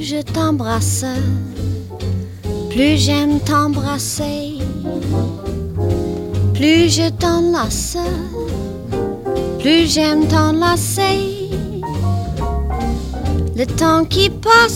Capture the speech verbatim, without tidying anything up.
je t'embrasse, plus j'aime t'embrasser, plus je t'enlace, plus j'aime t'enlacer. Le temps qui passe